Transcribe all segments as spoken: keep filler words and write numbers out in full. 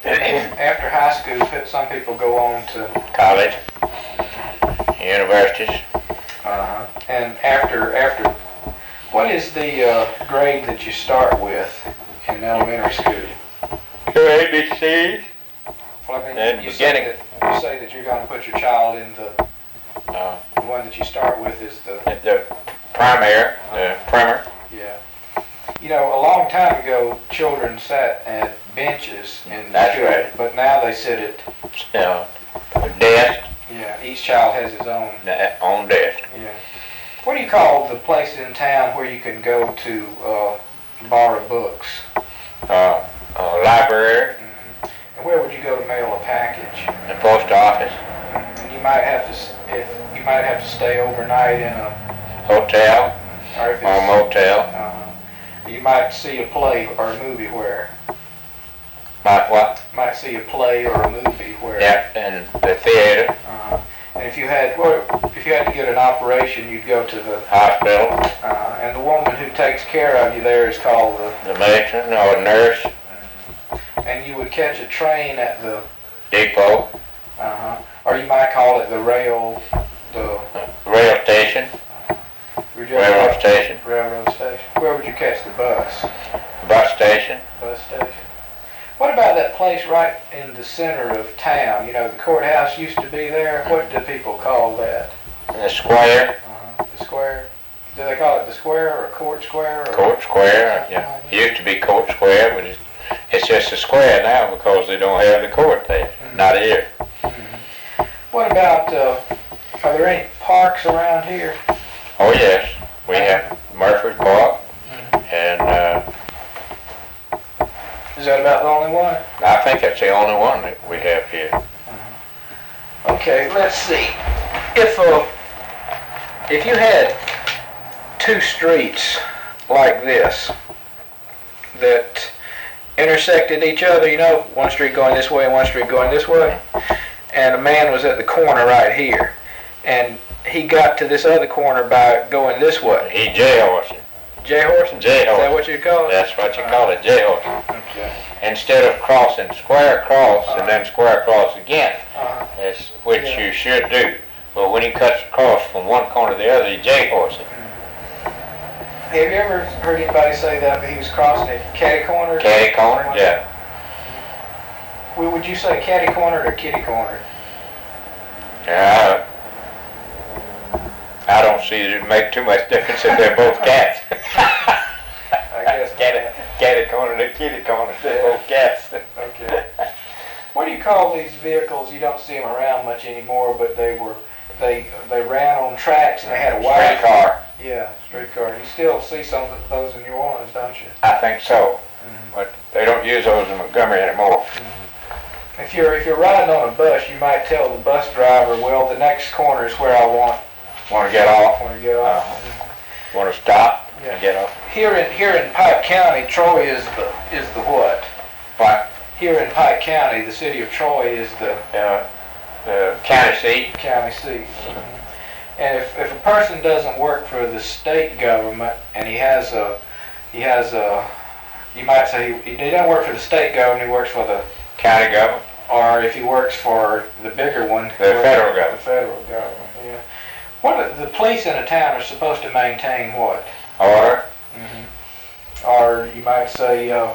After high school, some people go on to college, universities. Uh-huh. And after after, what is the uh, grade that you start with in elementary school? Your A B Cs. Well, I mean, And you beginning. say that you say that you're going to put your child in the Uh, the one that you start with is the the primary, the primer. yeah. You know, a long time ago, children sat at benches in That's school, right. but now they sit at Uh, desk, yeah. Each child has his own. the- on desk. Yeah. What do you call the place in town where you can go to uh, borrow books? Uh, uh, library, Mm-hmm. And where would you go to mail a package? the post office, And you might have to, s- if you might have to stay overnight in a, hotel, or if or it's, motel. uh, you might see a play or a movie where, Like what? might see a play or a movie where. Yeah, and the theater, Uh, and if you had, well, if you had to get an operation, you'd go to the, hospital, uh, and the woman who takes care of you there is called the, the matron or nurse, and you would catch a train at the, depot, uh-huh, or you might call it the rail, the, rail station, we just- railroad station, railroad station. Where would you catch the bus? bus station. Bus station. What about that place right in the center of town? You know, the courthouse used to be there. What do people call that? The square, Uh-huh. The square? Do they call it the square or court square? Or Court Square, yeah. It used to be Court Square, but it's, it's just a square now because they don't have the court there, Mhm. not here. Mhm. What about, uh, are there any parks around here? Oh yes, we have Murphy Park, Mhm. and uh, Is that about the only one? I think that's the only one that we have here. Okay, let's see. If uh, if you had two streets like this that intersected each other, you know, one street going this way and one street going this way, and a man was at the corner right here, and he got to this other corner by going this way. He J-horsing. J-horsing? J-horsing. Is that what you call it? That's what you call it, J-horsing. Okay. Instead of crossing square across and then square across again, Uh-huh. that's which Yeah. you should do. But when he cuts across from one corner to the other, he J-horsing. Have you ever heard anybody say that he was crossing at catty corner? Catty corner, yeah. Well, would you say catty corner or kitty corner? Yeah. I don't see it make too much difference if they're both cats. I guess Catty, catty corner to kitty corner, they're both cats. Okay. What do you call these vehicles? You don't see them around much anymore, but they were they they ran on tracks and they had a wide Streetcar. Yeah, streetcar. You still see some of those in New Orleans, don't you? I think so, Mhm. but they don't use those in Montgomery anymore. If you're if you're riding on a bus, you might tell the bus driver, well, the next corner is where I want Want to get off? want to get off. Uh-huh. Want to stop Yeah. and get off? Here in here in Pike County, Troy is the is the what? What? Here in Pike County, the city of Troy is the Uh, the county seat. county seat. And if, if a person doesn't work for the state government and he has a, he has a, you might say he, he doesn't work for the state government, he works for the, County government. or if he works for the bigger one, he The works federal for the government. federal government, yeah. What, are- the police in a town are supposed to maintain what? Order. Mm-hmm. Or you might say, uh,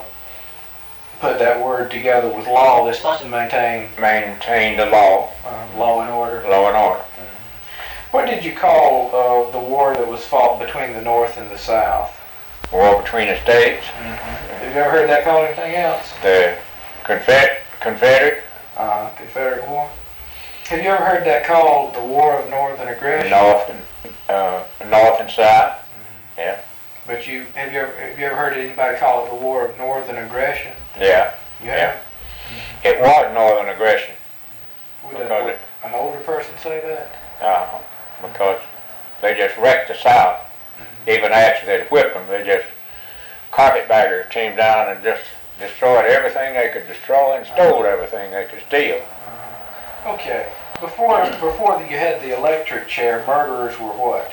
put that word together with law, they're supposed to maintain Maintain the law. uh, law and order. Law and order. What did you call uh, the war that was fought between the North and the South? War between the states. Mm-hmm. Have you ever heard that called anything else? The Confed- Confederate. Uh, Confederate War. Have you ever heard that called the War of Northern Aggression? North and uh, North and South. Mm-hmm. Yeah. But you have you ever have you ever heard anybody call it the War of Northern Aggression? Yeah. You have? It was Northern aggression. Would Because a, it- an older person say that? Uh, because they just wrecked the South. Mm-hmm. Even after they'd whipped them, they just carpetbagger came down and just destroyed everything they could destroy and stole everything they could steal. Uh, okay. Before before you had the electric chair, murderers were what?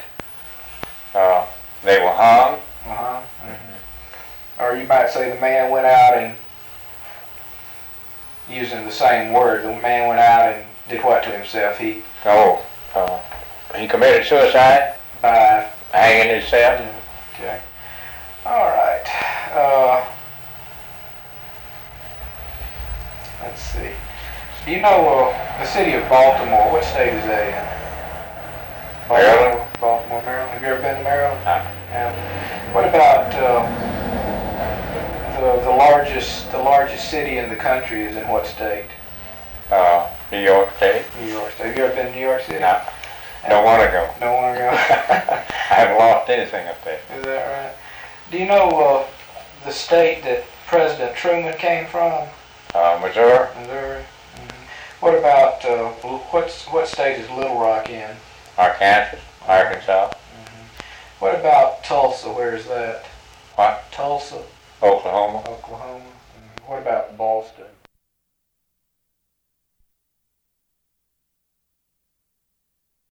Uh, they were hung. Uh-huh. Mm-hmm. Or you might say the man went out and using the same word. The man went out and did what to himself? He Oh, uh, he committed suicide by hanging himself. okay. All right. Uh, let's see. Do you know uh, the city of Baltimore? What state is that in? Maryland. Baltimore, Maryland. Have you ever been to Maryland? Uh, Yeah. What about uh, the the largest the largest city in the country is in what state? uh, New York State. New York State. Have you ever been to New York City? No, don't want to go. Don't want to go. I haven't lost anything up there. Is that right? Do you know uh, the state that President Truman came from? Uh, Missouri. Missouri. Mm-hmm. What about uh, what's what state is Little Rock in? Arkansas. Arkansas. Mm-hmm. What about Tulsa? Where is that? What? Tulsa, Oklahoma. Oklahoma. Mm-hmm. What about Boston?